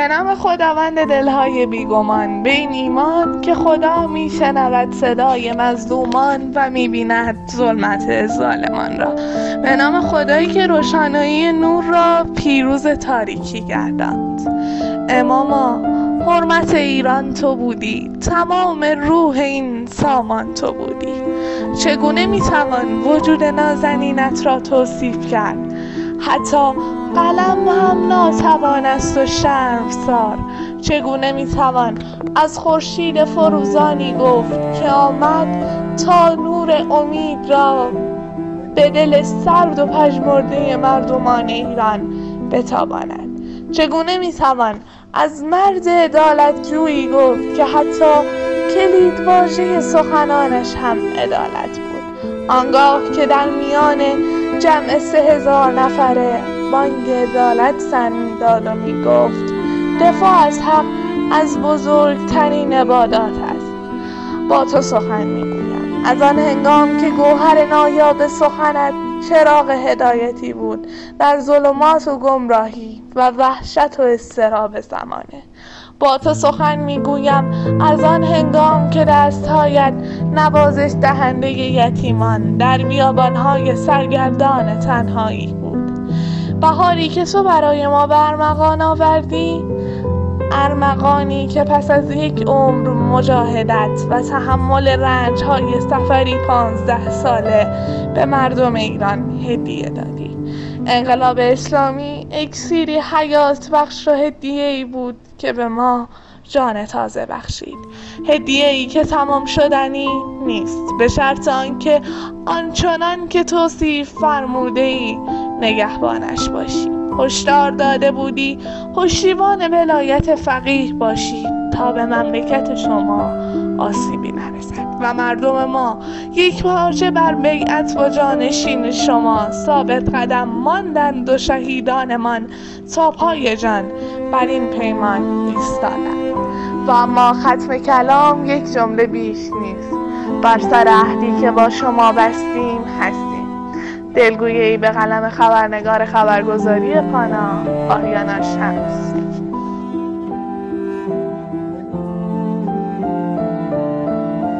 به نام خداوند دلهای بیگمان، به این ایمان که خدا میشنود صدای مظلومان و میبیند ظلمت ظالمان را. به نام خدایی که روشنایی نور را پیروز تاریکی گرداند. اماما، حرمت ایران تو بودی، تمام روح این سامان تو بودی. چگونه میتوان وجود نازنینت را توصیف کرد؟ حتی قلم هم ناتوان است و شرمسار. چگونه میتوان از خورشید فروزانی گفت که آمد تا نور امید را به دل سرد و پژمرده مردمان ایران بتاباند؟ چگونه میتوان از مرد عدالتجویی گفت که حتی کلید واژه سخنانش هم عدالت بود، آنگاه که در میان جمع 3000 نفره بانگ عدالت سر می‌داد و میگفت دفاع از حق از بزرگترین عبادات است. با تو سخن میگویم از آن هنگام که گوهر نایاب سخنت چراغ هدایتی بود در ظلمات و گمراهی و وحشت و اضطراب زمانه. با تو سخن میگویم از آن هنگام که دستهایت نوازش دهنده یتیمان در بیابانهای سرگردان تنهایی بود. بهاری که تو برای ما به ارمغان آوردی، ارمغانی که پس از یک عمر مجاهدت و تحمل رنج‌های سفری 15 ساله به مردم ایران هدیه دادی. انقلاب اسلامی اکسیری حیات بخش و هدیه‌ای بود که به ما جان تازه بخشید. هدیه‌ای که تمام شدنی نیست، به شرط آنکه آنچنان که توصیف فرموده‌ای نگهبانش باشی. هشدار داده بودی پشتیبان ولایت فقیه باشی تا به مملکت شما آسیبی نرسد و مردم ما یک پارچه بر بیعت با جانشین شما ثابت قدم ماندند و شهیدانمان تا پای جان بر این پیمان ایستادند. و اما ختم کلام یک جمله بیش نیست. بر سر عهدی که با شما بستیم هستیم. دلگویی به قلم خبرنگار خبرگزاری پانا، آریانا شمس.